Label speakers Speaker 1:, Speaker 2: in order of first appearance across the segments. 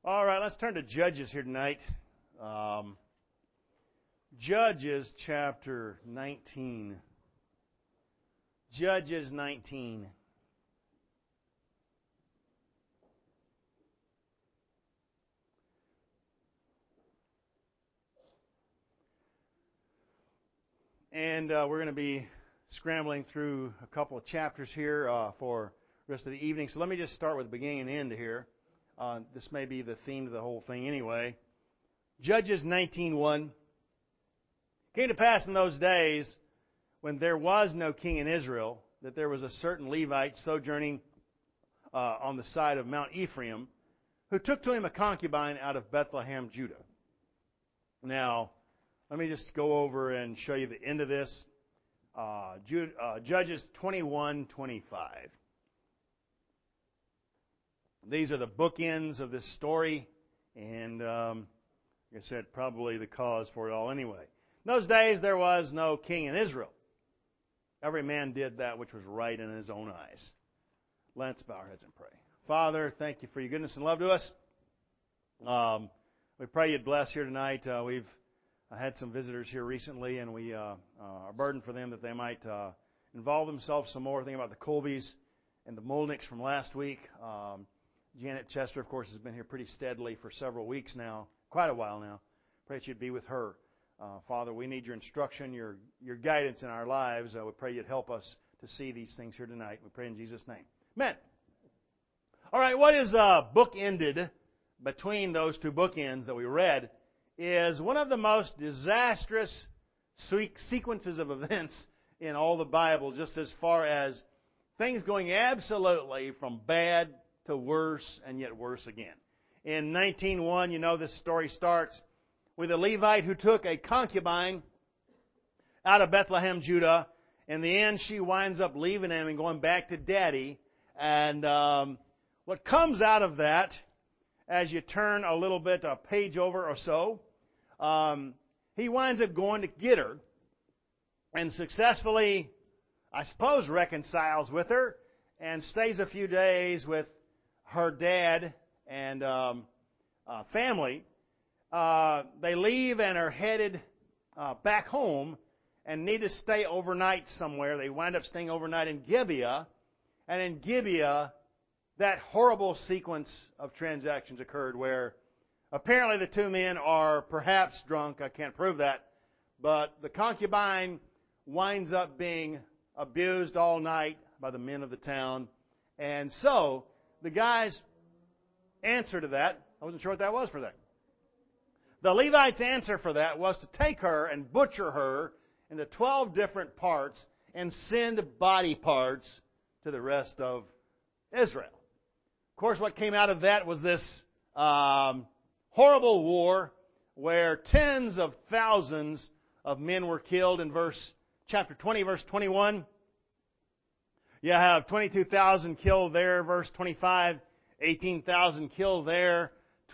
Speaker 1: All right, let's turn to Judges here tonight. Judges chapter 19. Judges 19. And we're going to be scrambling through a couple of chapters here for the rest of the evening. So let me just start with the beginning and end here. This may be the theme of the whole thing anyway. Judges 19:1. Came to pass in those days when there was no king in Israel, that there was a certain Levite sojourning on the side of Mount Ephraim, who took to him a concubine out of Bethlehem, Judah. Now, let me just go over and show you the end of this. Judges 21:25. These are the bookends of this story, and like I said, probably the cause for it all anyway. In those days, there was no king in Israel. Every man did that which was right in his own eyes. Let's bow our heads and pray. Father, thank you for your goodness and love to us. We pray you'd bless here tonight. We've had some visitors here recently, and we are burdened for them that they might involve themselves some more. Thinking about the Colbys and the Molnicks from last week. Janet Chester, of course, has been here pretty steadily for several weeks now, quite a while now. Pray that you'd be with her. Father, we need your instruction, your guidance in our lives. We pray you'd help us to see these things here tonight. We pray in Jesus' name. Amen. All right, what is bookended between those two bookends that we read is one of the most disastrous sequences of events in all the Bible, just as far as things going absolutely from bad to worse and yet worse again. In 19:1, you know, this story starts with a Levite who took a concubine out of Bethlehem, Judah. In the end, she winds up leaving him and going back to daddy. And what comes out of that, as you turn a little bit, a page over or so, he winds up going to get her and successfully, I suppose, reconciles with her and stays a few days with her dad and family. They leave and are headed back home and need to stay overnight somewhere. They wind up staying overnight in Gibeah. And in Gibeah, that horrible sequence of transactions occurred where apparently the two men are perhaps drunk. I can't prove that. But the concubine winds up being abused all night by the men of the town. And so the guy's answer to that, I wasn't sure what that was for them. The Levite's answer for that was to take her and butcher her into 12 different parts and send body parts to the rest of Israel. Of course, what came out of that was this horrible war where tens of thousands of men were killed. In chapter 20, verse 21, you have 22,000 killed there. Verse 25, 18,000 killed there.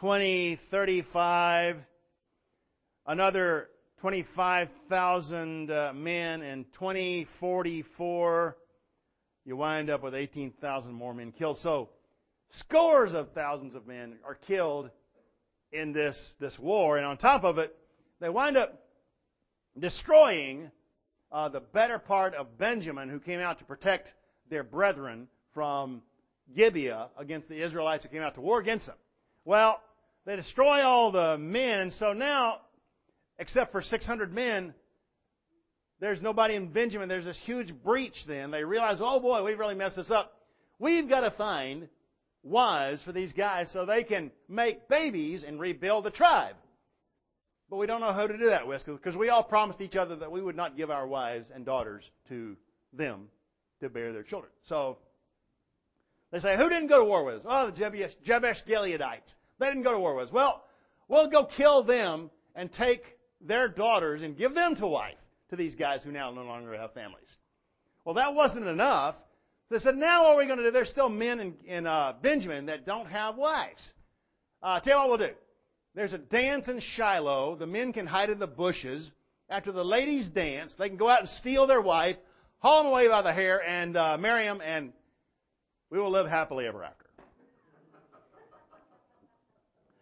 Speaker 1: 35, another 25,000 men. In 44, you wind up with 18,000 more men killed. So scores of thousands of men are killed in this war. And on top of it, they wind up destroying the better part of Benjamin, who came out to protect their brethren from Gibeah against the Israelites who came out to war against them. Well, they destroy all the men, and so now, except for 600 men, there's nobody in Benjamin. There's this huge breach then. They realize, oh boy, we've really messed this up. We've got to find wives for these guys so they can make babies and rebuild the tribe. But we don't know how to do that with, because we all promised each other that we would not give our wives and daughters to them to bear their children. So they say, who didn't go to war with us? Oh, the Jabesh Gileadites. They didn't go to war with us. Well, we'll go kill them and take their daughters and give them to wife to these guys who now no longer have families. Well, that wasn't enough. They said, now what are we going to do? There's still men in Benjamin that don't have wives. Tell you what we'll do. There's a dance in Shiloh. The men can hide in the bushes. After the ladies dance, they can go out and steal their wife, haul them away by the hair, and marry them, and we will live happily ever after.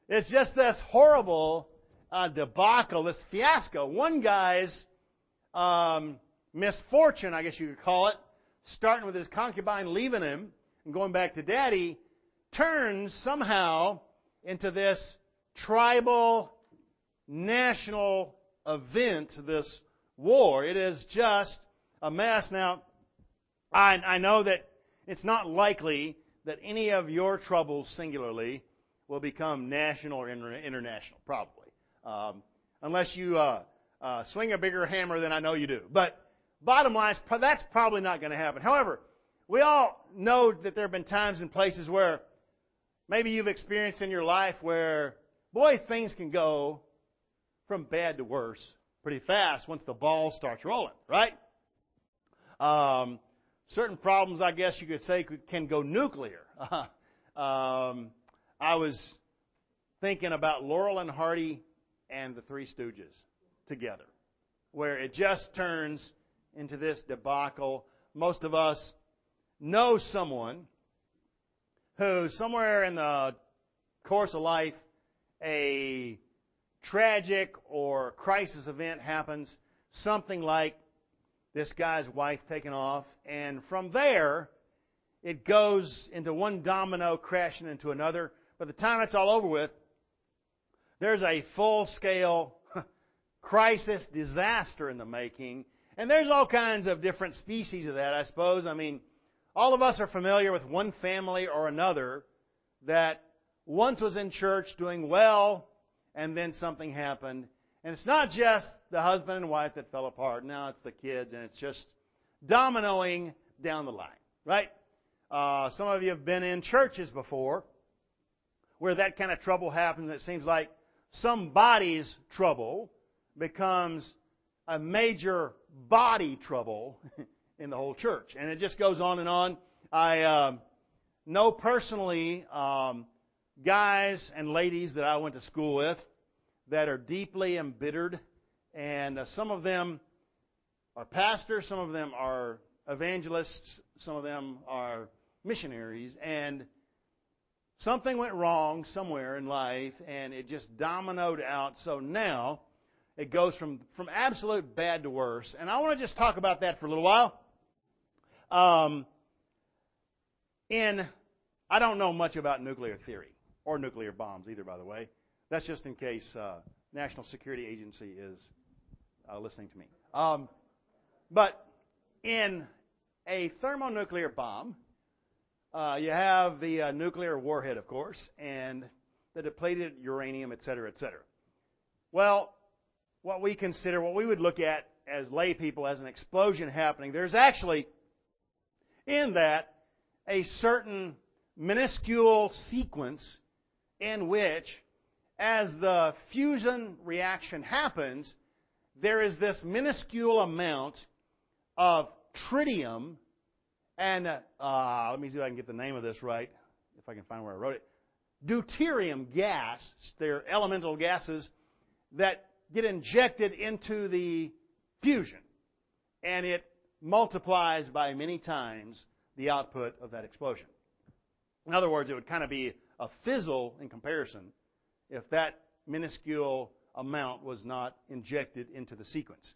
Speaker 1: It's just this horrible debacle, this fiasco. One guy's misfortune, I guess you could call it, starting with his concubine leaving him and going back to daddy, turns somehow into this tribal, national event, this war. It is just a mess. Now, I know that it's not likely that any of your troubles singularly will become national or international, probably. Unless you swing a bigger hammer than I know you do. But bottom line, that's probably not going to happen. However, we all know that there have been times and places where maybe you've experienced in your life where, boy, things can go from bad to worse pretty fast once the ball starts rolling, right? Certain problems, I guess you could say, can go nuclear. I was thinking about Laurel and Hardy and the Three Stooges together, where it just turns into this debacle. Most of us know someone who, somewhere in the course of life, a tragic or crisis event happens, something like this guy's wife taking off, and from there, it goes into one domino crashing into another. By the time it's all over with, there's a full-scale crisis, disaster in the making. And there's all kinds of different species of that, I suppose. I mean, all of us are familiar with one family or another that once was in church doing well, and then something happened. And it's not just the husband and wife that fell apart. Now it's the kids, and it's just dominoing down the line, right? Some of you have been in churches before where that kind of trouble happens. It seems like somebody's trouble becomes a major body trouble in the whole church. And it just goes on and on. I know personally guys and ladies that I went to school with that are deeply embittered. And some of them are pastors, some of them are evangelists, some of them are missionaries. And something went wrong somewhere in life, and it just dominoed out. So now it goes from absolute bad to worse. And I want to just talk about that for a little while. I don't know much about nuclear theory or nuclear bombs either, by the way. That's just in case National Security Agency is listening to me. But in a thermonuclear bomb, you have the nuclear warhead, of course, and the depleted uranium, et cetera, et cetera. Well, what we would look at as lay people as an explosion happening, there's actually in that a certain minuscule sequence in which, as the fusion reaction happens, there is this minuscule amount of tritium and, let me see if I can get the name of this right, if I can find where I wrote it. Deuterium gas, they're elemental gases that get injected into the fusion. And it multiplies by many times the output of that explosion. In other words, it would kind of be a fizzle in comparison if that minuscule amount was not injected into the sequence.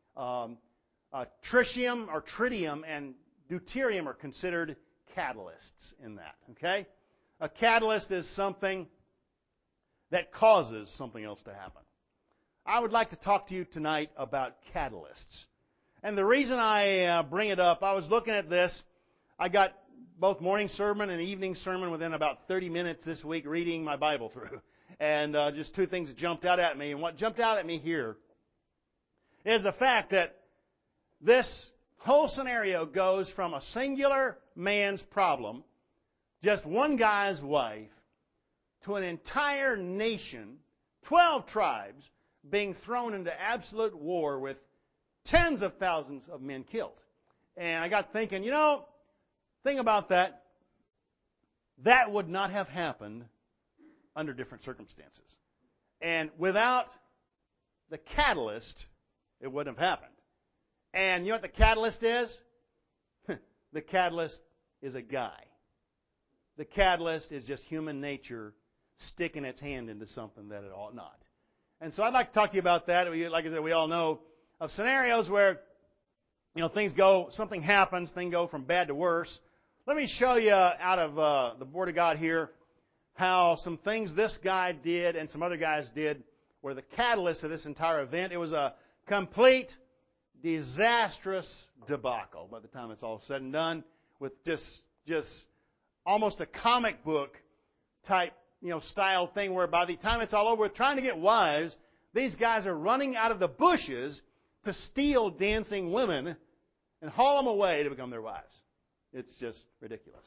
Speaker 1: Tritium or tritium and deuterium are considered catalysts in that. Okay? A catalyst is something that causes something else to happen. I would like to talk to you tonight about catalysts. And the reason I bring it up, I was looking at this. I got both morning sermon and evening sermon within about 30 minutes this week reading my Bible through. And just two things that jumped out at me. And what jumped out at me here is the fact that this whole scenario goes from a singular man's problem, just one guy's wife, to an entire nation, 12 tribes, being thrown into absolute war with tens of thousands of men killed. And I got thinking, thing about that, that would not have happened under different circumstances. And without the catalyst, it wouldn't have happened. And you know what the catalyst is? The catalyst is a guy. The catalyst is just human nature sticking its hand into something that it ought not. And so I'd like to talk to you about that. Like I said, we all know of scenarios where, something happens, things go from bad to worse. Let me show you out of the Word of God here how some things this guy did and some other guys did were the catalyst of this entire event. It was a complete disastrous debacle by the time it's all said and done, with just almost a comic book type style thing where by the time it's all over with trying to get wives, these guys are running out of the bushes to steal dancing women and haul them away to become their wives. It's just ridiculous.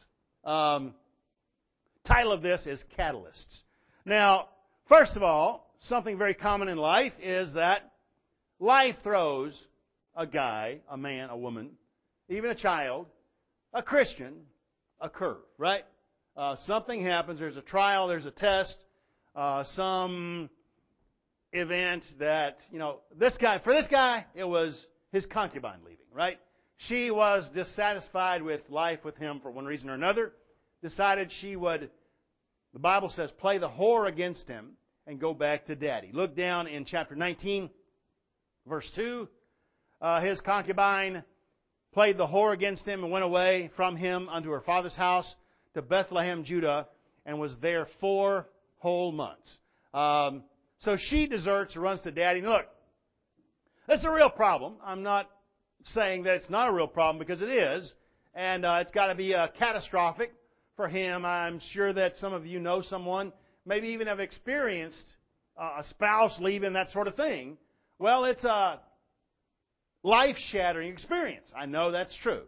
Speaker 1: Title of this is Catalysts. Now, first of all, something very common in life is that life throws a guy, a man, a woman, even a child, a Christian, a curve, right? Something happens, there's a trial, there's a test, some event that, for this guy, it was his concubine leaving, right? She was dissatisfied with life with him for one reason or another, decided she would, the Bible says, play the whore against him and go back to daddy. Look down in chapter 19, verse 2. His concubine played the whore against him and went away from him unto her father's house to Bethlehem, Judah, and was there 4 whole months. So she deserts, runs to daddy. Look, that's a real problem. I'm not saying that it's not a real problem, because it is, and it's got to be catastrophic for him. I'm sure that some of you know someone, maybe even have experienced a spouse leaving, that sort of thing. Well, it's a life-shattering experience. I know that's true.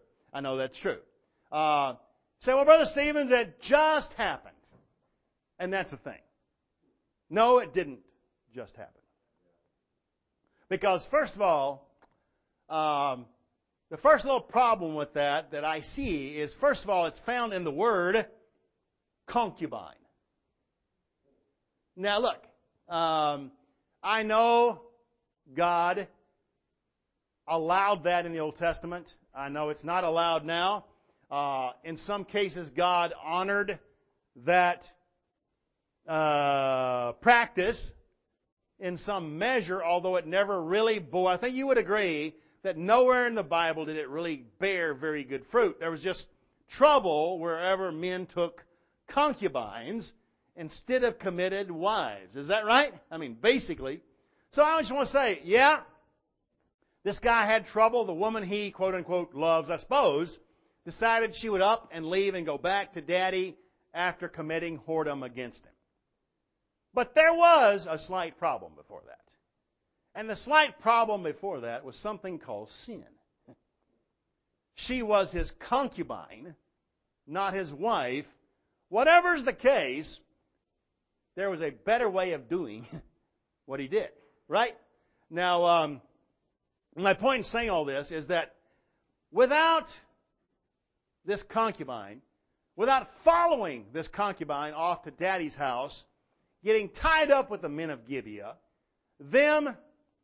Speaker 1: Say, well, Brother Stevens, that just happened. And that's the thing. No, it didn't just happen. Because, first of all, the first little problem with that I see is, first of all, it's found in the word concubine. Now, look, I know God allowed that in the Old Testament. I know it's not allowed now. In some cases, God honored that practice in some measure, although it never really bore. I think you would agree that nowhere in the Bible did it really bear very good fruit. There was just trouble wherever men took concubines instead of committed wives. Is that right? I mean, basically. So I just want to say, yeah, this guy had trouble. The woman he, quote unquote, loves, I suppose, decided she would up and leave and go back to daddy after committing whoredom against him. But there was a slight problem before that. And the slight problem before that was something called sin. She was his concubine, not his wife. Whatever's the case, there was a better way of doing what he did. Right? Now, my point in saying all this is that without this concubine, without following this concubine off to daddy's house, getting tied up with the men of Gibeah, them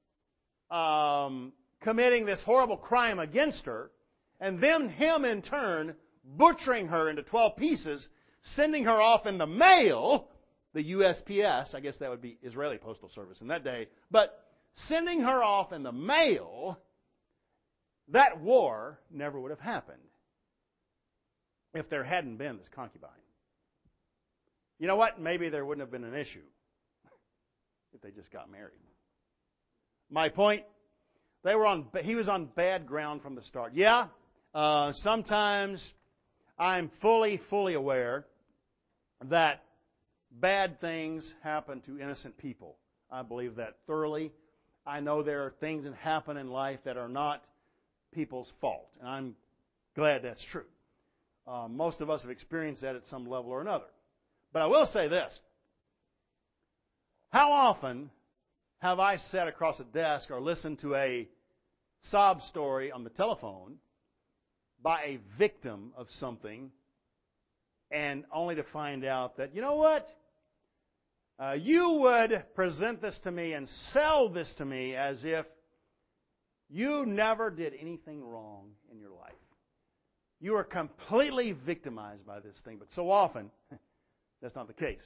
Speaker 1: committing this horrible crime against her, and then him in turn butchering her into 12 pieces, sending her off in the mail, the USPS, I guess that would be Israeli Postal Service in that day, but sending her off in the mail, that war never would have happened if there hadn't been this concubine. You know what? Maybe there wouldn't have been an issue if they just got married. My point, he was on bad ground from the start. Yeah, sometimes I'm fully aware that bad things happen to innocent people. I believe that thoroughly. I know there are things that happen in life that are not people's fault, and I'm glad that's true. Most of us have experienced that at some level or another. But I will say this. How often have I sat across a desk or listened to a sob story on the telephone by a victim of something, and only to find out that, you know what? You would present this to me and sell this to me as if you never did anything wrong in your life. You are completely victimized by this thing. But so often, that's not the case.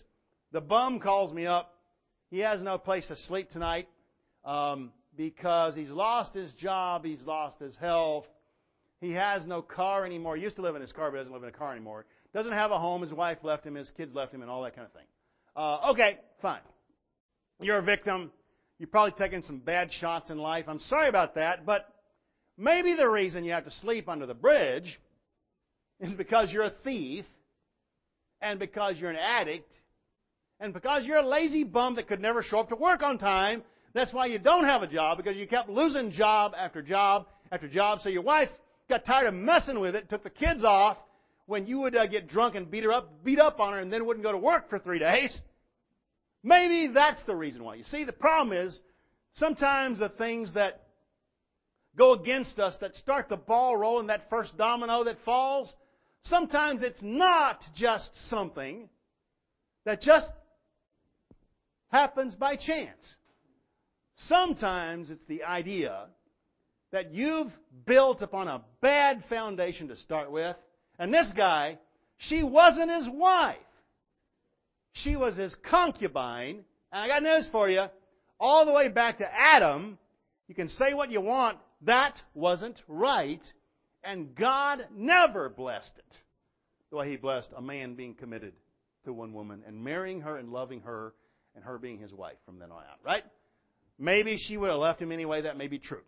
Speaker 1: The bum calls me up. He has no place to sleep tonight because he's lost his job, he's lost his health. He has no car anymore. He used to live in his car, but doesn't live in a car anymore. Doesn't have a home. His wife left him. His kids left him, and all that kind of thing. Okay, fine. You're a victim. You've probably taken some bad shots in life. I'm sorry about that, but maybe the reason you have to sleep under the bridge is because you're a thief, and because you're an addict, and because you're a lazy bum that could never show up to work on time. That's why you don't have a job, because you kept losing job after job after job. So your wife got tired of messing with it, took the kids off when you would get drunk and beat up on her, and then wouldn't go to work for 3 days. Maybe that's the reason why. You see, the problem is sometimes the things that go against us, that start the ball rolling, that first domino that falls, sometimes it's not just something that just happens by chance. Sometimes it's the idea that you've built upon a bad foundation to start with. And this guy, she wasn't his wife. She was his concubine. And I got news for you. All the way back to Adam, you can say what you want, that wasn't right. And God never blessed it the way He blessed a man being committed to one woman and marrying her and loving her and her being his wife from then on out. Right? Maybe she would have left him anyway. That may be true.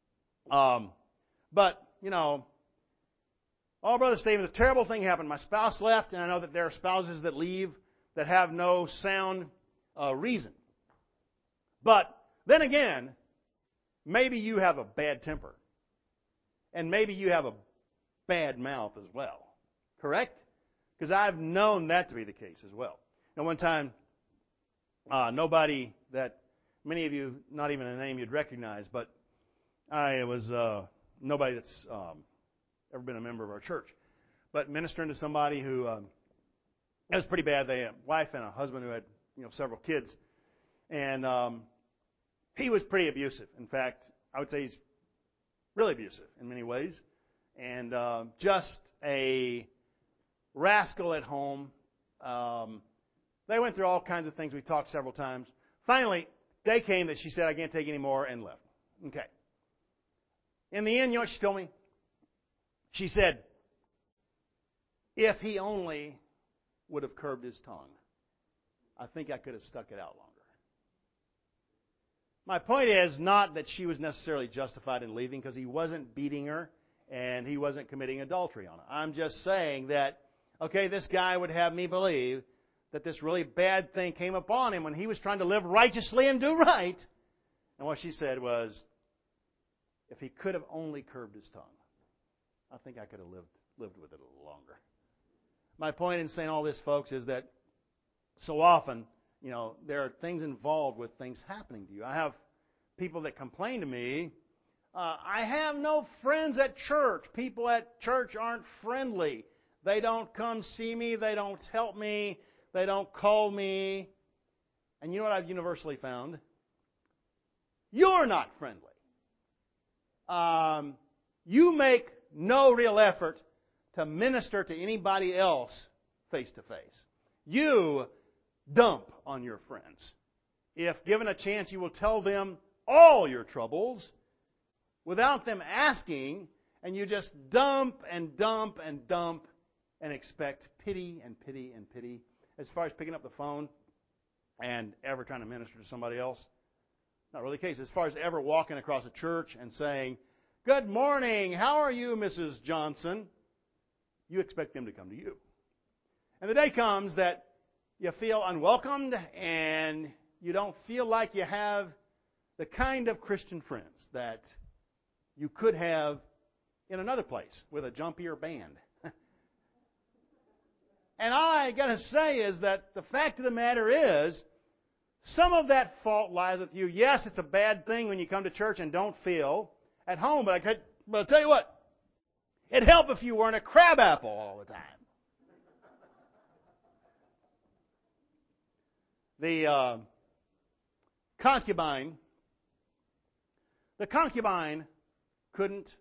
Speaker 1: But, you know, oh, Brother Stephen, a terrible thing happened. My spouse left, and I know that there are spouses that leave that have no sound reason. But then again, maybe you have a bad temper. And maybe you have a bad mouth as well. Correct? Because I've known that to be the case as well. Now, one time, nobody that, many of you, not even a name you'd recognize, but I was nobody that's ever been a member of our church, but ministering to somebody who it was pretty bad. They had a wife and a husband who had several kids, and he was pretty abusive. In fact, I would say he's really abusive in many ways, and just a rascal at home. They went through all kinds of things. We talked several times. Finally, day came that she said, "I can't take any more," and left. Okay. In the end, you know what she told me? She said, if he only would have curbed his tongue, I think I could have stuck it out longer. My point is not that she was necessarily justified in leaving, because he wasn't beating her and he wasn't committing adultery on her. I'm just saying that, okay, this guy would have me believe that this really bad thing came upon him when he was trying to live righteously and do right. And what she said was, if he could have only curbed his tongue, I think I could have lived with it a little longer. My point in saying all this, folks, is that so often, there are things involved with things happening to you. I have people that complain to me, I have no friends at church. People at church aren't friendly. They don't come see me. They don't help me. They don't call me. And you know what I've universally found? You're not friendly. You make no real effort to minister to anybody else face to face. You dump on your friends. If given a chance, you will tell them all your troubles without them asking, and you just dump and dump and dump and expect pity and pity and pity. As far as picking up the phone and ever trying to minister to somebody else, not really the case. As far as ever walking across a church and saying, "Good morning, how are you, Mrs. Johnson?" You expect them to come to you. And the day comes that you feel unwelcomed and you don't feel like you have the kind of Christian friends that you could have in another place with a jumpier band. And all I got to say is that the fact of the matter is, some of that fault lies with you. Yes, it's a bad thing when you come to church and don't feel at home, but I'll tell you what, it'd help if you weren't a crabapple all the time. The concubine couldn't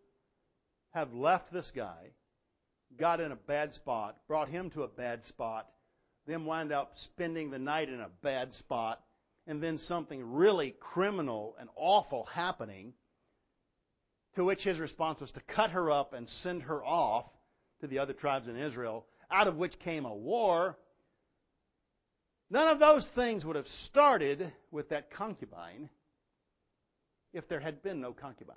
Speaker 1: have left this guy, got in a bad spot, brought him to a bad spot, them wind up spending the night in a bad spot, and then something really criminal and awful happening, to which his response was to cut her up and send her off to the other tribes in Israel, out of which came a war. None of those things would have started with that concubine if there had been no concubine.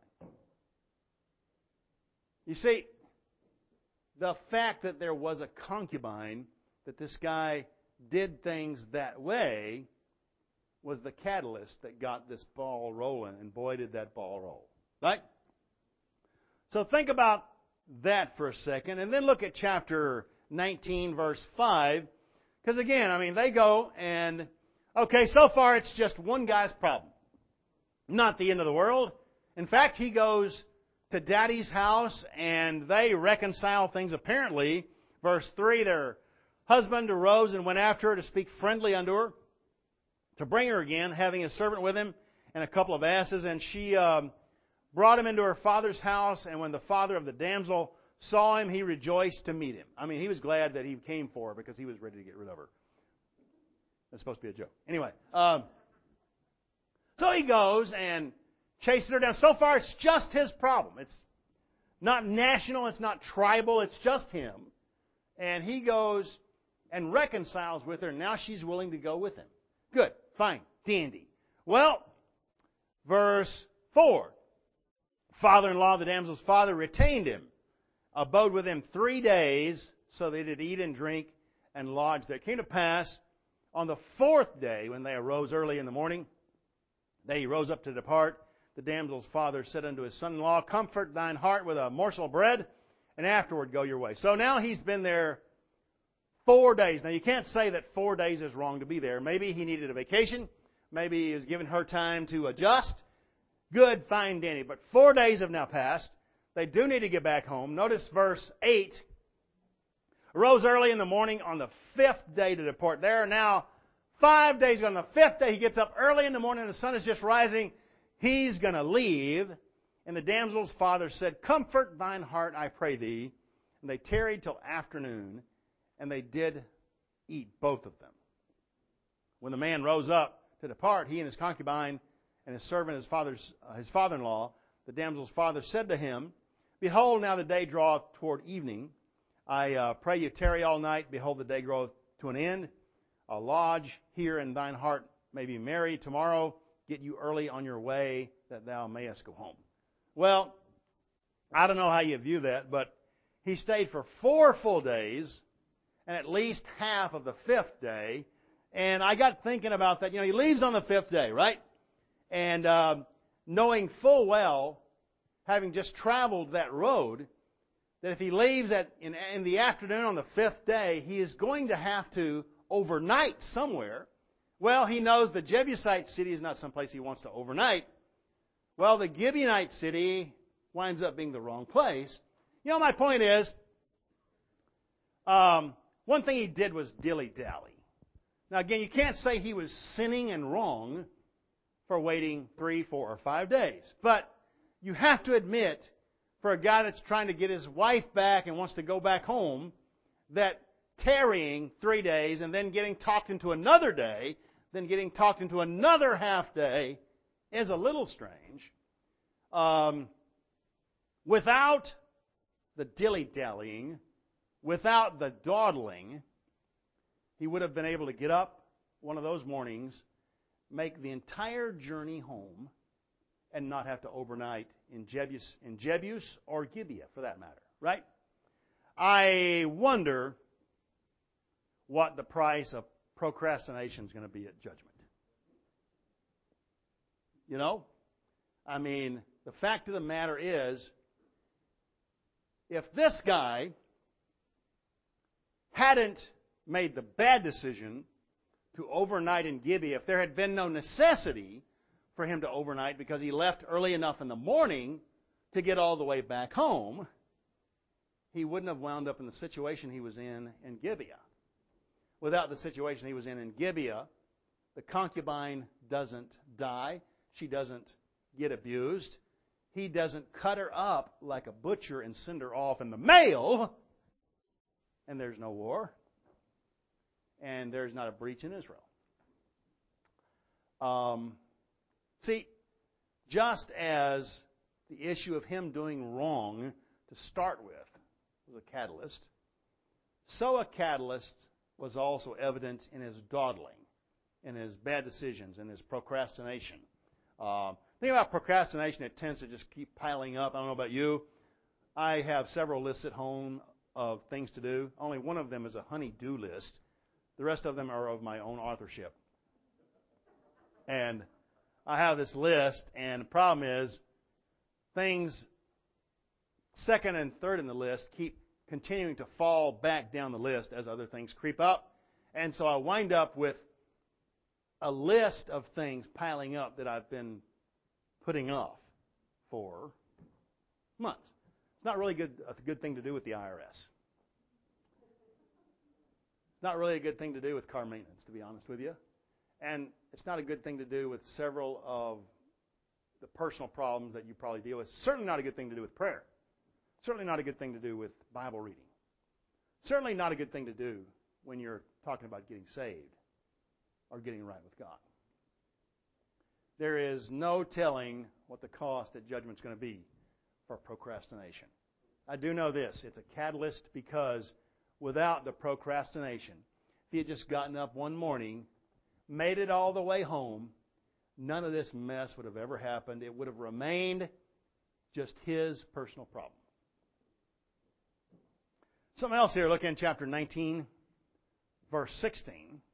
Speaker 1: You see, the fact that there was a concubine, that this guy did things that way, was the catalyst that got this ball rolling, and boy did that ball roll. Right? So think about that for a second, and then look at chapter 19, verse 5. Because again, I mean, they go and, okay, so far it's just one guy's problem. Not the end of the world. In fact, he goes to Daddy's house and they reconcile things apparently. Verse 3, their husband arose and went after her to speak friendly unto her, to bring her again, having a servant with him and a couple of asses. And she brought him into her father's house, and when the father of the damsel saw him, he rejoiced to meet him. I mean, he was glad that he came for her because he was ready to get rid of her. That's supposed to be a joke. Anyway, so he goes and chases her down. So far, it's just his problem. It's not national, it's not tribal, it's just him. And he goes and reconciles with her. Now she's willing to go with him. Good, fine, dandy. Well, verse 4. Father-in-law of the damsel's father retained him, abode with him 3 days, so they did eat and drink and lodge there. It came to pass on the 4th day, when they arose early in the morning, they rose up to depart. The damsel's father said unto his son-in-law, Comfort thine heart with a morsel of bread, and afterward go your way. So now he's been there 4 days. Now you can't say that 4 days is wrong to be there. Maybe he needed a vacation. Maybe he was giving her time to adjust. Good, fine, dandy. But 4 days have now passed. They do need to get back home. Notice verse 8. Arose early in the morning on the 5th day to depart. There are now 5 days ago. On the 5th day, he gets up early in the morning. The sun is just rising. He's going to leave. And the damsel's father said, Comfort thine heart, I pray thee. And they tarried till afternoon, and they did eat, both of them. When the man rose up to depart, he and his concubine and his servant, his father-in-law, the damsel's father, said to him, Behold, now the day draweth toward evening. I pray you tarry all night. Behold, the day groweth to an end. A lodge here, and thine heart may be merry. Tomorrow get you early on your way, that thou mayest go home. Well, I don't know how you view that, but he stayed for 4 full days, and at least half of the 5th day. And I got thinking about that. You know, he leaves on the 5th day, right? And knowing full well, having just traveled that road, that if he leaves in the afternoon on the 5th day, he is going to have to overnight somewhere. Well, he knows the Jebusite city is not someplace he wants to overnight. Well, the Gibeonite city winds up being the wrong place. You know, my point is, one thing he did was dilly-dally. Now, again, you can't say he was sinning and wrong for waiting 3, 4, or 5 days. But you have to admit, for a guy that's trying to get his wife back and wants to go back home, that tarrying 3 days and then getting talked into another day, then getting talked into another half day is a little strange. Without the dilly-dallying, without the dawdling, he would have been able to get up one of those mornings, make the entire journey home, and not have to overnight in Jebus or Gibeah, for that matter. Right? I wonder what the price of procrastination is going to be at judgment. You know? I mean, the fact of the matter is, if this guy hadn't made the bad decision to overnight in Gibeah, if there had been no necessity for him to overnight because he left early enough in the morning to get all the way back home, he wouldn't have wound up in the situation he was in Gibeah. Without the situation he was in Gibeah, the concubine doesn't die. She doesn't get abused. He doesn't cut her up like a butcher and send her off in the mail, and there's no war. and there's not a breach in Israel. See, just as the issue of him doing wrong to start with was a catalyst, so a catalyst was also evident in his dawdling, in his bad decisions, in his procrastination. Think about procrastination, it tends to just keep piling up. I don't know about you. I have several lists at home of things to do. Only one of them is a honey-do list. The rest of them are of my own authorship. And I have this list, and the problem is things second and third in the list keep continuing to fall back down the list as other things creep up. And so I wind up with a list of things piling up that I've been putting off for months. It's not really a good thing to do with the IRS. It's not really a good thing to do with car maintenance, to be honest with you. And it's not a good thing to do with several of the personal problems that you probably deal with. Certainly not a good thing to do with prayer. Certainly not a good thing to do with Bible reading. Certainly not a good thing to do when you're talking about getting saved or getting right with God. There is no telling what the cost at judgment is going to be for procrastination. I do know this. It's a catalyst because without the procrastination, if he had just gotten up one morning, made it all the way home, none of this mess would have ever happened. It would have remained just his personal problem. Something else here. Look in chapter 19, verse 16.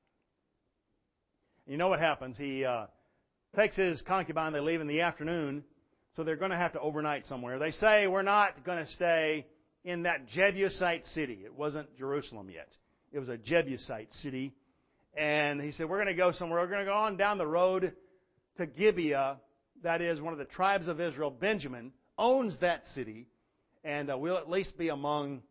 Speaker 1: You know what happens. He takes his concubine. They leave in the afternoon, so they're going to have to overnight somewhere. They say, we're not going to stay in that Jebusite city. It wasn't Jerusalem yet. It was a Jebusite city. And he said, we're going to go somewhere. We're going to go on down the road to Gibeah. That is one of the tribes of Israel. Benjamin owns that city. And we'll at least be among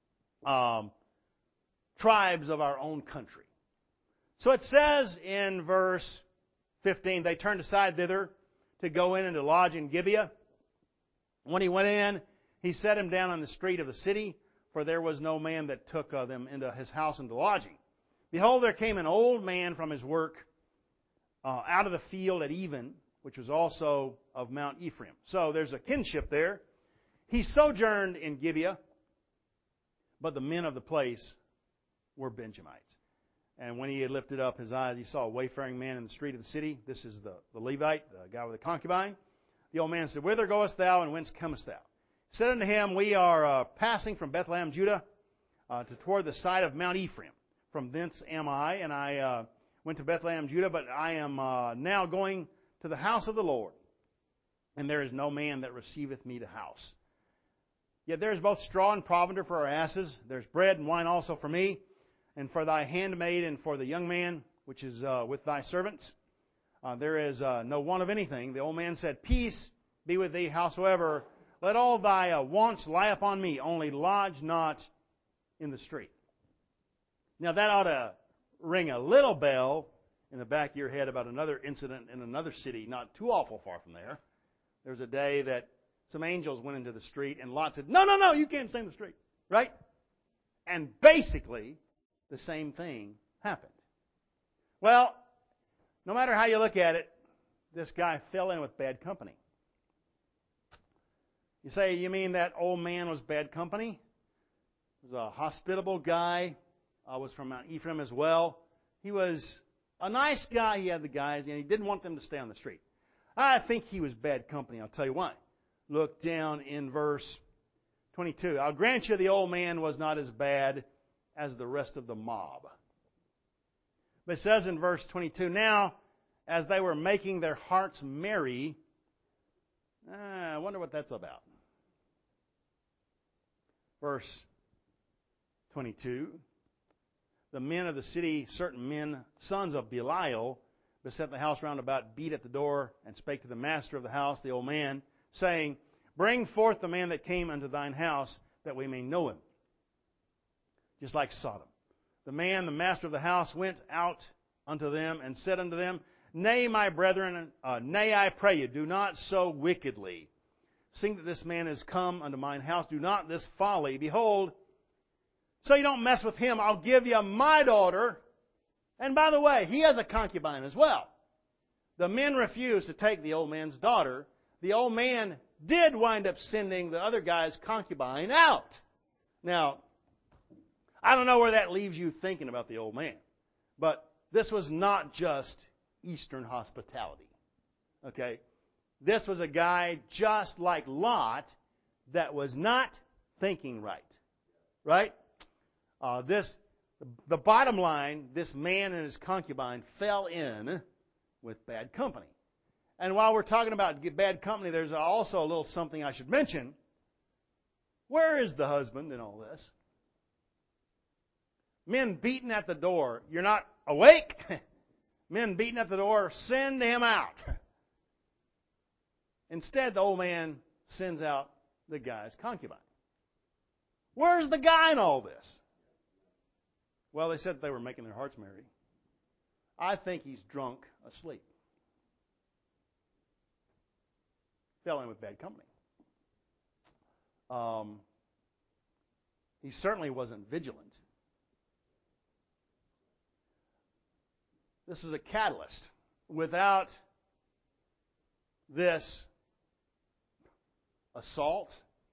Speaker 1: tribes of our own country. So it says in verse 15, they turned aside thither to go in and to lodge in Gibeah. When he went in, he set him down on the street of the city, for there was no man that took them into his house into lodging. Behold, there came an old man from his work out of the field at Even, which was also of Mount Ephraim. So there's a kinship there. He sojourned in Gibeah, but the men of the place were Benjamites. And when he had lifted up his eyes, he saw a wayfaring man in the street of the city. This is the Levite, the guy with the concubine. The old man said, whither goest thou, and whence comest thou? He said unto him, we are passing from Bethlehem, Judah, toward the side of Mount Ephraim. From thence am I, and I went to Bethlehem, Judah, but I am now going to the house of the Lord. And there is no man that receiveth me to house. Yet there is both straw and provender for our asses. There's bread and wine also for me, and for thy handmaid, and for the young man, which is with thy servants. There is no want of anything. The old man said, peace be with thee, howsoever. Let all thy wants lie upon me, only lodge not in the street. Now that ought to ring a little bell in the back of your head about another incident in another city, not too awful far from there. There was a day that some angels went into the street, and Lot said, no, you can't stay in the street. Right? And basically, the same thing happened. Well, no matter how you look at it, this guy fell in with bad company. You say, you mean that old man was bad company? He was a hospitable guy. Was from Mount Ephraim as well. He was a nice guy. He had the guys, and he didn't want them to stay on the street. I think he was bad company. I'll tell you why. Look down in verse 22. I'll grant you the old man was not as bad as the rest of the mob. But it says in verse 22, now, as they were making their hearts merry, I wonder what that's about. Verse 22. The men of the city, certain men, sons of Belial, beset the house round about, beat at the door, and spake to the master of the house, the old man, saying, bring forth the man that came unto thine house, that we may know him. Just like Sodom. The man, the master of the house, went out unto them, and said unto them, nay, my brethren, nay, I pray you, do not so wickedly. Seeing that this man is come unto mine house, do not this folly. Behold, so you don't mess with him, I'll give you my daughter And by the way, he has a concubine as well. The men refused to take the old man's daughter. The old man did wind up sending the other guy's concubine out. Now, I don't know where that leaves you thinking about the old man. But this was not just Eastern hospitality. Okay? This was a guy just like Lot that was not thinking right. Right? The bottom line, this man and his concubine fell in with bad company. And while we're talking about bad company, there's also a little something I should mention. Where is the husband in all this? Men beating at the door. You're not awake? Men beating at the door. Send him out. Instead, the old man sends out the guy's concubine. Where's the guy in all this? Well, they said they were making their hearts merry. I think he's drunk asleep. Fell in with bad company. He certainly wasn't vigilant. This was a catalyst. Without this assault,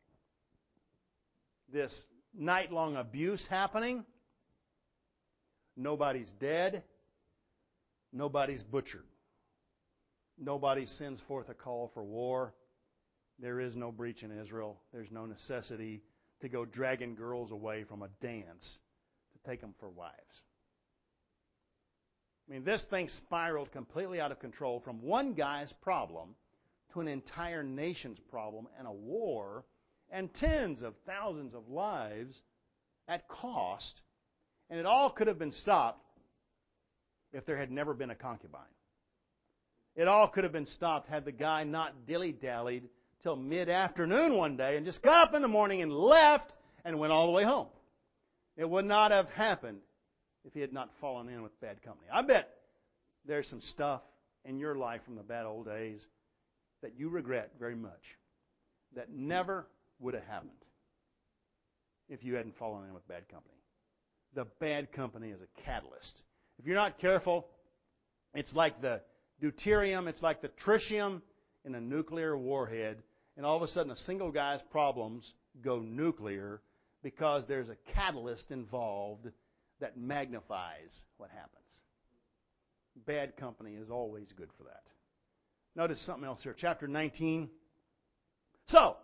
Speaker 1: this night-long abuse happening, nobody's dead, nobody's butchered. Nobody sends forth a call for war. There is no breach in Israel. There's no necessity to go dragging girls away from a dance to take them for wives. I mean, this thing spiraled completely out of control from one guy's problem to an entire nation's problem and a war and tens of thousands of lives at cost. And it all could have been stopped if there had never been a concubine. It all could have been stopped had the guy not dilly-dallied till mid-afternoon one day and just got up in the morning and left and went all the way home. It would not have happened if he had not fallen in with bad company. I bet there's some stuff in your life from the bad old days that you regret very much that never would have happened if you hadn't fallen in with bad company. The bad company is a catalyst. If you're not careful, it's like the deuterium, it's like the tritium in a nuclear warhead, and all of a sudden a single guy's problems go nuclear because there's a catalyst involved that magnifies what happens. Bad company is always good for that. Notice something else here. Chapter 19. So,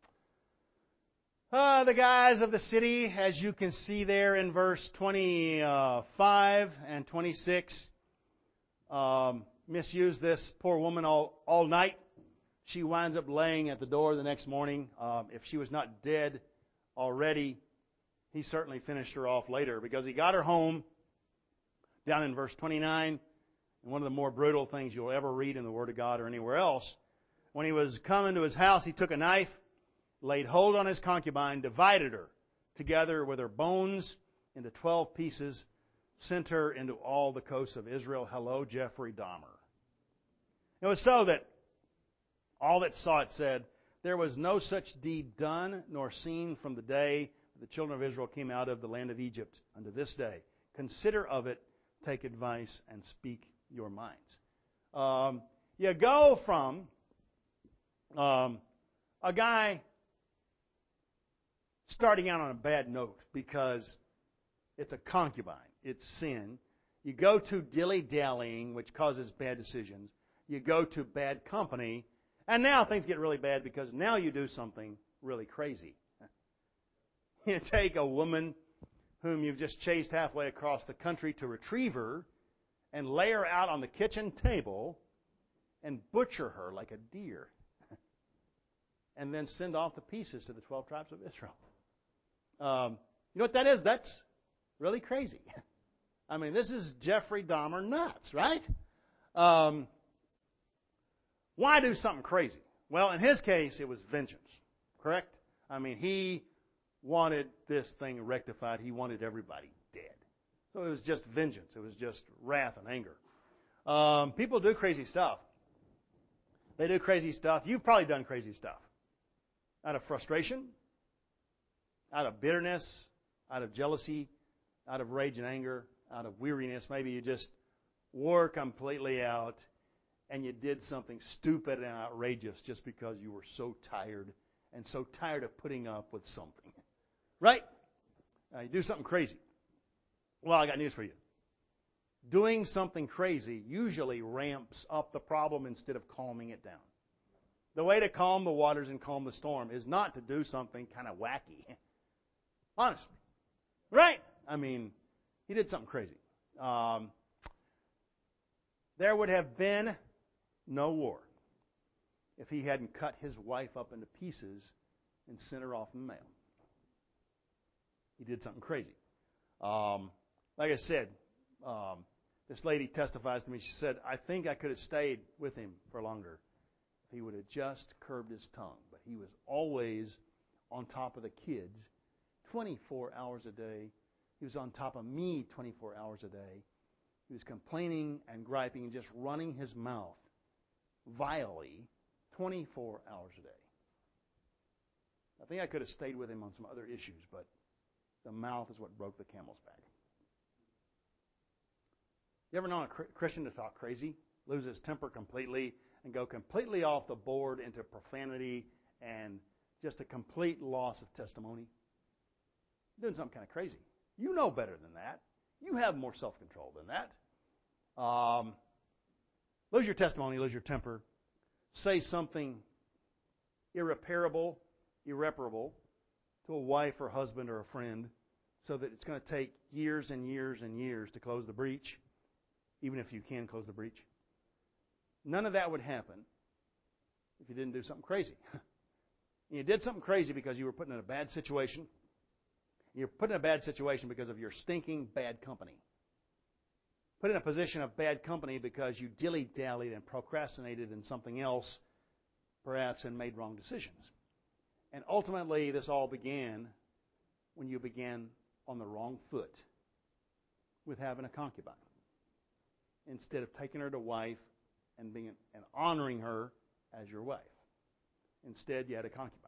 Speaker 1: the guys of the city, as you can see there in verse 25 and 26, misused this poor woman all night. She winds up laying at the door the next morning. If she was not dead already, he certainly finished her off later because he got her home down in verse 29. And one of the more brutal things you'll ever read in the Word of God or anywhere else. When he was coming to his house, he took a knife, laid hold on his concubine, divided her together with her bones into 12 pieces, sent her into all the coasts of Israel. Hello, Jeffrey Dahmer. It was so that all that saw it said, there was no such deed done nor seen from the day the children of Israel came out of the land of Egypt unto this day. Consider of it, take advice, and speak your minds. You go from a guy starting out on a bad note because it's a concubine, it's sin. You go to dilly-dallying, which causes bad decisions. You go to bad company, and now things get really bad because now you do something really crazy. You take a woman whom you've just chased halfway across the country to retrieve her and lay her out on the kitchen table and butcher her like a deer and then send off the pieces to the 12 tribes of Israel. You know what that is? That's really crazy. I mean, this is Jeffrey Dahmer nuts, right? Why do something crazy? Well, in his case, it was vengeance, correct? I mean, he wanted this thing rectified. He wanted everybody dead. So it was just vengeance. It was just wrath and anger. People do crazy stuff. They do crazy stuff. You've probably done crazy stuff. Out of frustration, out of bitterness, out of jealousy, out of rage and anger, out of weariness. Maybe you just wore completely out and you did something stupid and outrageous just because you were so tired and so tired of putting up with something. Right? You do something crazy. Well, I got news for you. Doing something crazy usually ramps up the problem instead of calming it down. The way to calm the waters and calm the storm is not to do something kind of wacky. Honestly. Right? I mean, he did something crazy. There would have been no war if he hadn't cut his wife up into pieces and sent her off in the mail. He did something crazy. Like I said, this lady testifies to me. She said, I think I could have stayed with him for longer if he would have just curbed his tongue. But he was always on top of the kids 24 hours a day. He was on top of me 24 hours a day. He was complaining and griping and just running his mouth vilely 24 hours a day. I think I could have stayed with him on some other issues, but the mouth is what broke the camel's back. You ever known a Christian to talk crazy, lose his temper completely, and go completely off the board into profanity and just a complete loss of testimony? You're doing something kind of crazy. You know better than that. You have more self-control than that. Lose your testimony, lose your temper. Say something irreparable to a wife or husband or a friend so that it's going to take years and years and years to close the breach, even if you can close the breach. None of that would happen if you didn't do something crazy. You did something crazy because you were put in a bad situation. You're put in a bad situation because of your stinking bad company. Put in a position of bad company because you dilly-dallied and procrastinated in something else, perhaps, and made wrong decisions. And ultimately, this all began when you began on the wrong foot with having a concubine. Instead of taking her to wife and honoring her as your wife. Instead, you had a concubine.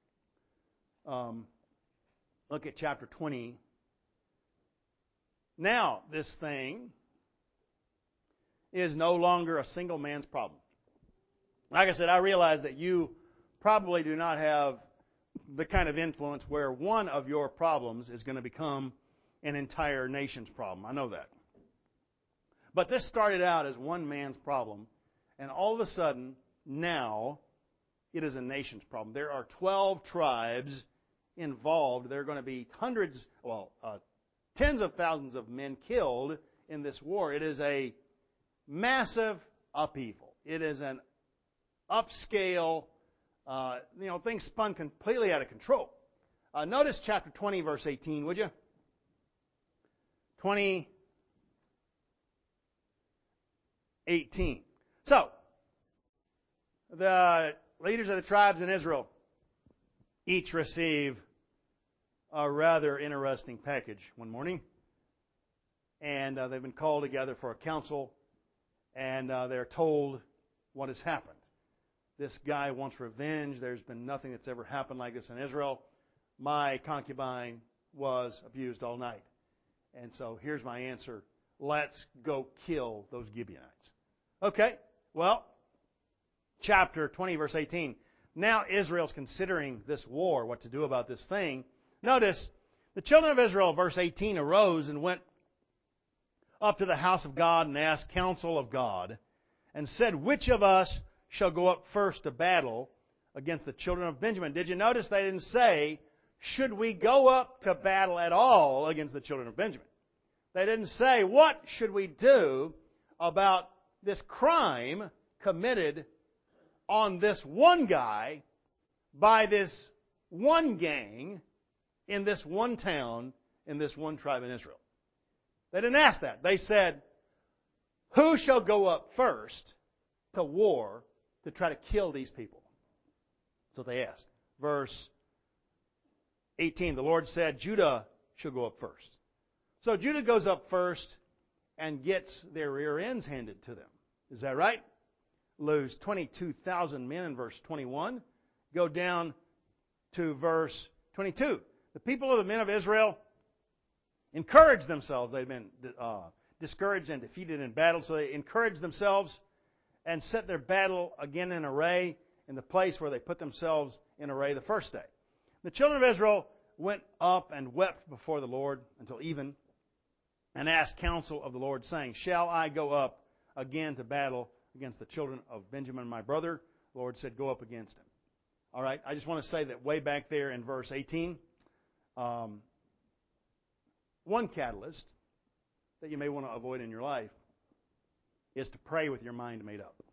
Speaker 1: Look at chapter 20. Now, this thing is no longer a single man's problem. Like I said, I realize that you probably do not have the kind of influence where one of your problems is going to become an entire nation's problem. I know that. But this started out as one man's problem, and all of a sudden, now, it is a nation's problem. There are 12 tribes involved. There are going to be tens of thousands of men killed in this war. It is a massive upheaval. It is an upscale, things spun completely out of control. Notice chapter 20, verse 18, would you? 20:18. So, the leaders of the tribes in Israel each receive a rather interesting package one morning. And they've been called together for a council, and they're told what has happened. This guy wants revenge. There's been nothing that's ever happened like this in Israel. My concubine was abused all night. And so here's my answer. Let's go kill those Gibeonites. Okay, well, chapter 20, verse 18. Now Israel's considering this war, what to do about this thing. Notice, the children of Israel, verse 18, arose and went up to the house of God and asked counsel of God, and said, which of us shall go up first to battle against the children of Benjamin? Did you notice they didn't say, should we go up to battle at all against the children of Benjamin? They didn't say, what should we do about this crime committed on this one guy by this one gang in this one town in this one tribe in Israel? They didn't ask that. They said, who shall go up first to war to try to kill these people? That's what they asked. Verse 18, the Lord said, Judah shall go up first. So Judah goes up first and gets their rear ends handed to them. Is that right? Lose 22,000 men in verse 21. Go down to verse 22. The people of the men of Israel encouraged themselves. They'd been discouraged and defeated in battle, so they encouraged themselves and set their battle again in array in the place where they put themselves in array the first day. The children of Israel went up and wept before the Lord until even, and asked counsel of the Lord, saying, Shall I go up again to battle against the children of Benjamin, my brother? The Lord said, Go up against him. All right, I just want to say that way back there in verse 18, one catalyst that you may want to avoid in your life is to pray with your mind made up.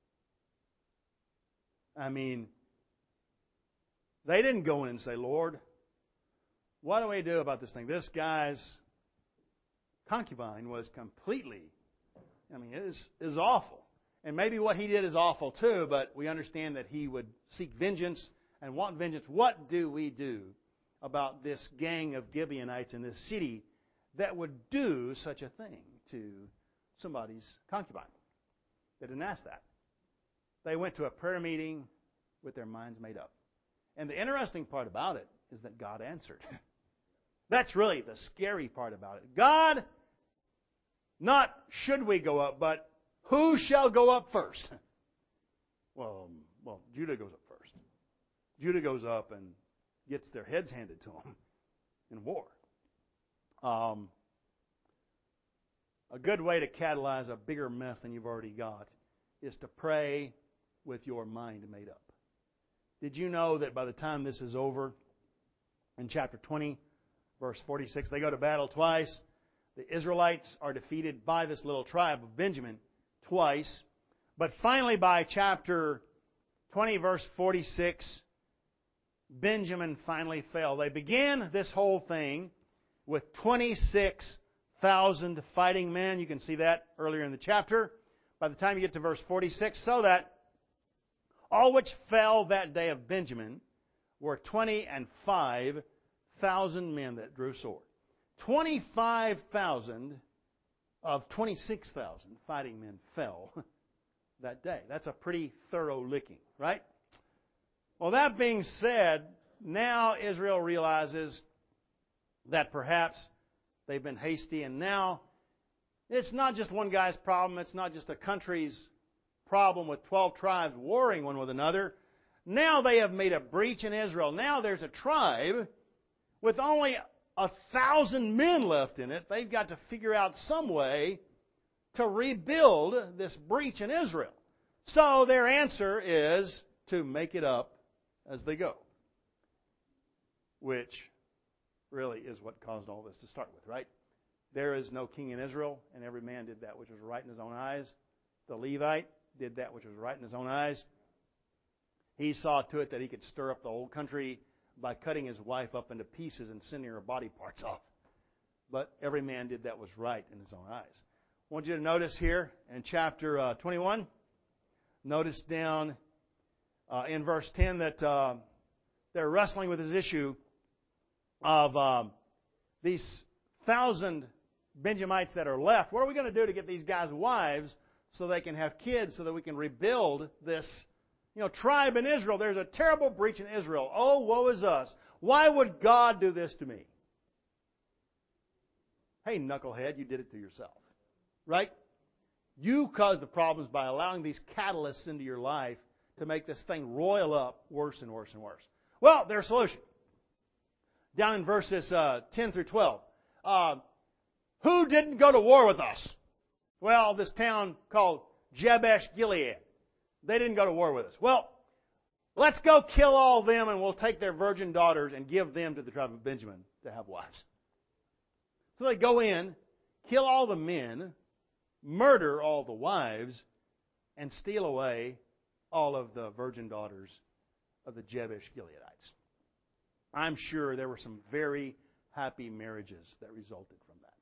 Speaker 1: I mean, they didn't go in and say, Lord, what do we do about this thing? This guy's concubine was completely, it is awful. And maybe what he did is awful too, but we understand that he would seek vengeance and want vengeance. What do we do about this gang of Gibeonites in this city that would do such a thing to somebody's concubine? They didn't ask that. They went to a prayer meeting with their minds made up. And the interesting part about it is that God answered. That's really the scary part about it. God, not should we go up, but who shall go up first? Well, Judah goes up first. Judah goes up and gets their heads handed to them in war. A good way to catalyze a bigger mess than you've already got is to pray with your mind made up. Did you know that by the time this is over, in chapter 20, verse 46, they go to battle twice. The Israelites are defeated by this little tribe of Benjamin twice. But finally, by chapter 20, verse 46, Benjamin finally fell. They began this whole thing with 26,000 fighting men. You can see that earlier in the chapter. By the time you get to verse 46, so that all which fell that day of Benjamin were 25,000 men that drew sword. 25,000 of 26,000 fighting men fell that day. That's a pretty thorough licking, right? Well, that being said, now Israel realizes that perhaps they've been hasty, and now it's not just one guy's problem. It's not just a country's problem with 12 tribes warring one with another. Now they have made a breach in Israel. Now there's a tribe with only 1,000 men left in it. They've got to figure out some way to rebuild this breach in Israel. So their answer is to make it up as they go, which really is what caused all this to start with, right? There is no king in Israel, and every man did that which was right in his own eyes. The Levite did that which was right in his own eyes. He saw to it that he could stir up the whole country by cutting his wife up into pieces and sending her body parts off. But every man did that was right in his own eyes. I want you to notice here in chapter 21, notice down in verse 10 that they're wrestling with this issue of these 1,000 Benjamites that are left. What are we going to do to get these guys wives so they can have kids, so that we can rebuild this tribe in Israel? There's a terrible breach in Israel. Oh, woe is us. Why would God do this to me? Hey, knucklehead, you did it to yourself. Right? You caused the problems by allowing these catalysts into your life to make this thing roil up worse and worse and worse. Well, there's a solution. Down in verses 10 through 12. Who didn't go to war with us? Well, this town called Jabesh Gilead. They didn't go to war with us. Well, let's go kill all of them, and we'll take their virgin daughters and give them to the tribe of Benjamin to have wives. So they go in, kill all the men, murder all the wives, and steal away all of the virgin daughters of the Jabesh Gileadites. I'm sure there were some very happy marriages that resulted from that.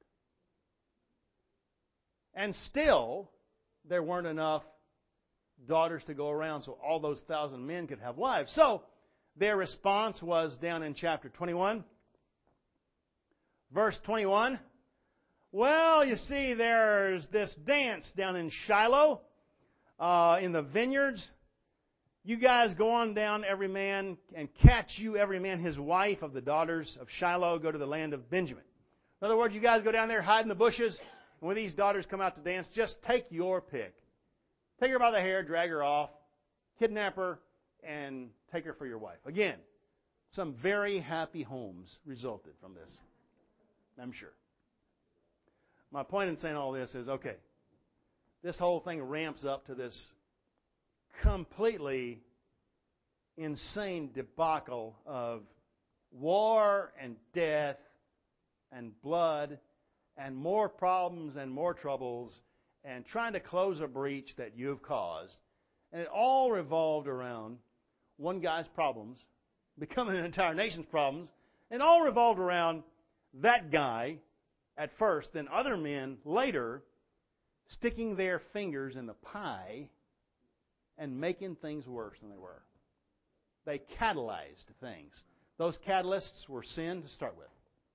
Speaker 1: And still, there weren't enough daughters to go around so all those 1,000 men could have wives. So, their response was down in chapter 21. Verse 21. Well, you see, there's this dance down in Shiloh, in the vineyards. You guys go on down, every man, and catch you, every man, his wife of the daughters of Shiloh. Go to the land of Benjamin. In other words, you guys go down there, hide in the bushes, and when these daughters come out to dance, just take your pick. Take her by the hair, drag her off, kidnap her, and take her for your wife. Again, some very happy homes resulted from this, I'm sure. My point in saying all this is, okay, this whole thing ramps up to this completely insane debacle of war and death and blood and more problems and more troubles and trying to close a breach that you've caused. And it all revolved around one guy's problems becoming an entire nation's problems, and all revolved around that guy at first, then other men later sticking their fingers in the pie and making things worse than they were. They catalyzed things. Those catalysts were sin to start with.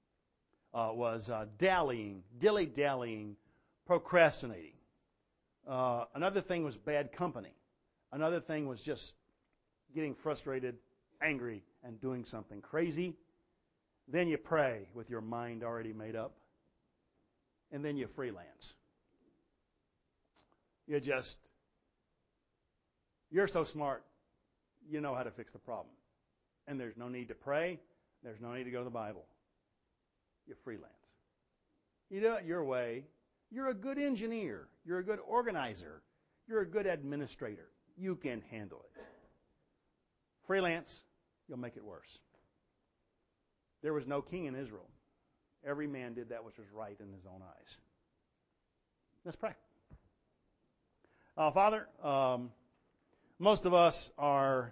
Speaker 1: Dallying, dilly-dallying, procrastinating. Another thing was bad company. Another thing was just getting frustrated, angry, and doing something crazy. Then you pray with your mind already made up. And then you freelance. You're so smart, you know how to fix the problem. And there's no need to pray. There's no need to go to the Bible. You freelance. You do it your way. You're a good engineer. You're a good organizer. You're a good administrator. You can handle it. Freelance, you'll make it worse. There was no king in Israel. Every man did that which was right in his own eyes. Let's pray. Father, most of us are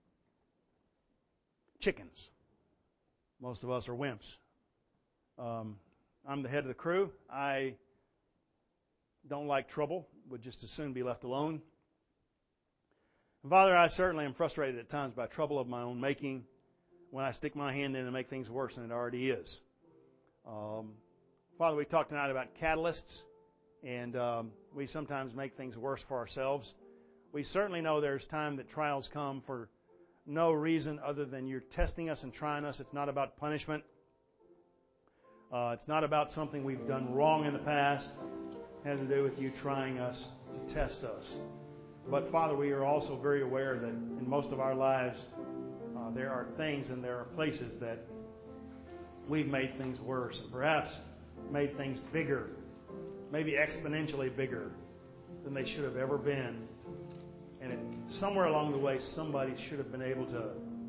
Speaker 1: chickens. Most of us are wimps. I'm the head of the crew. I don't like trouble. Would just as soon be left alone. Father, I certainly am frustrated at times by trouble of my own making when I stick my hand in and make things worse than it already is. Father, we talked tonight about catalysts, and we sometimes make things worse for ourselves. We certainly know there's time that trials come for no reason other than you're testing us and trying us. It's not about punishment. It's not about something we've done wrong in the past. It has to do with you trying us to test us. But, Father, we are also very aware that in most of our lives there are things and there are places that we've made things worse and perhaps made things bigger, maybe exponentially bigger than they should have ever been. And somewhere along the way, somebody should have been able to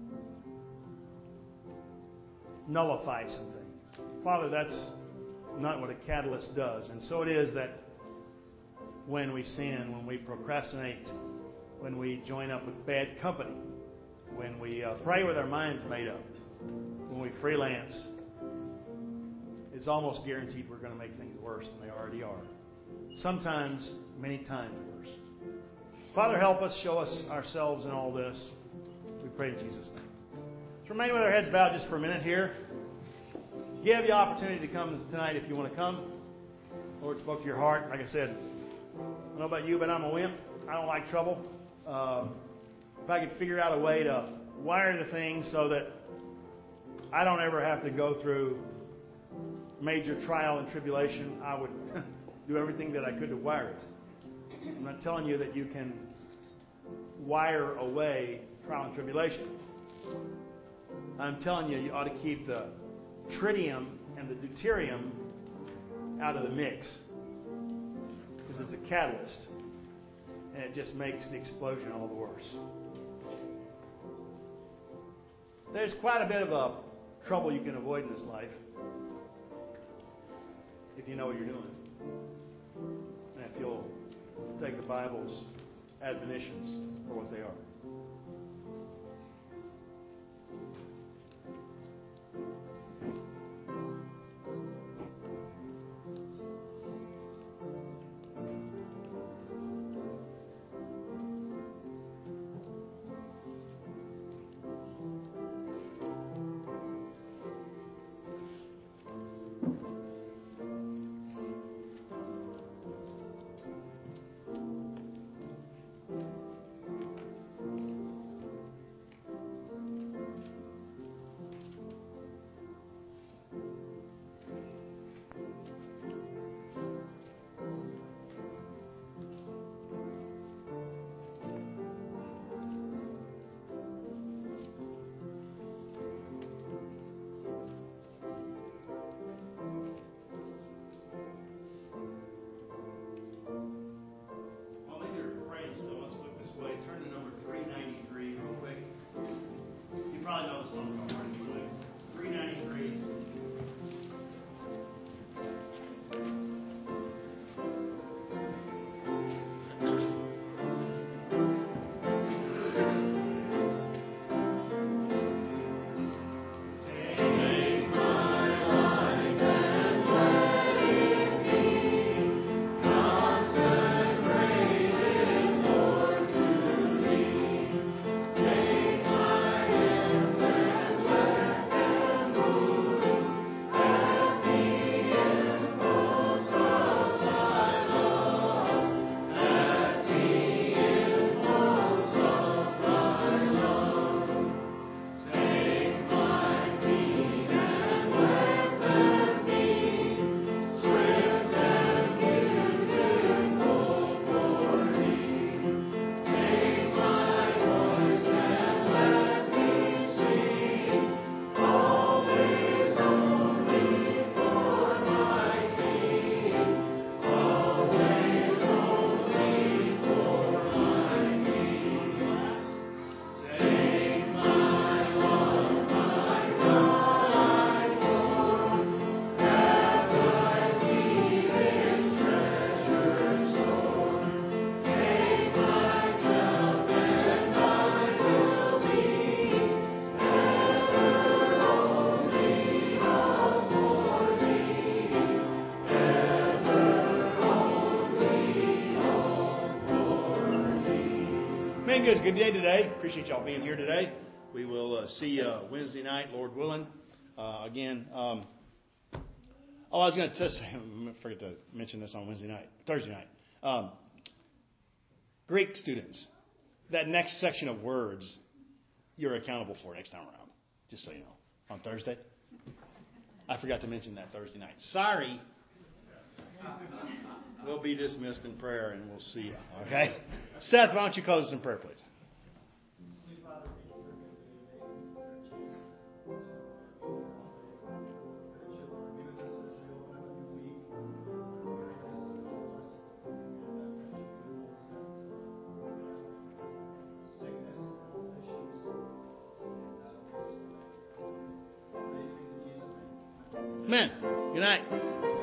Speaker 1: nullify some things. Father, that's not what a catalyst does. And so it is that when we sin, when we procrastinate, when we join up with bad company, when we pray with our minds made up, when we freelance, it's almost guaranteed we're going to make things worse than they already are. Sometimes, many times worse. Father, help us, show us ourselves in all this. We pray in Jesus' name. Let's remain with our heads bowed just for a minute here. Give you the opportunity to come tonight if you want to come. The Lord spoke to your heart. Like I said, I don't know about you, but I'm a wimp. I don't like trouble. If I could figure out a way to wire the thing so that I don't ever have to go through major trial and tribulation, I would do everything that I could to wire it. I'm not telling you that you can wire away trial and tribulation. I'm telling you, you ought to keep the tritium and the deuterium out of the mix, because it's a catalyst and it just makes the explosion all the worse. There's quite a bit of trouble you can avoid in this life if you know what you're doing, and if you'll take the Bible's admonitions for what they are. probably know the song already. 393. Good. Good day today. Appreciate y'all being here today. We will see you Wednesday night, Lord willing. Again, I was going to say, I forget to mention this on Thursday night. Greek students, that next section of words, you're accountable for next time around. Just so you know, on Thursday. I forgot to mention that Thursday night. Sorry. We'll be dismissed in prayer and we'll see you. Okay? Seth, why don't you close us in prayer, please? Amen. Good night.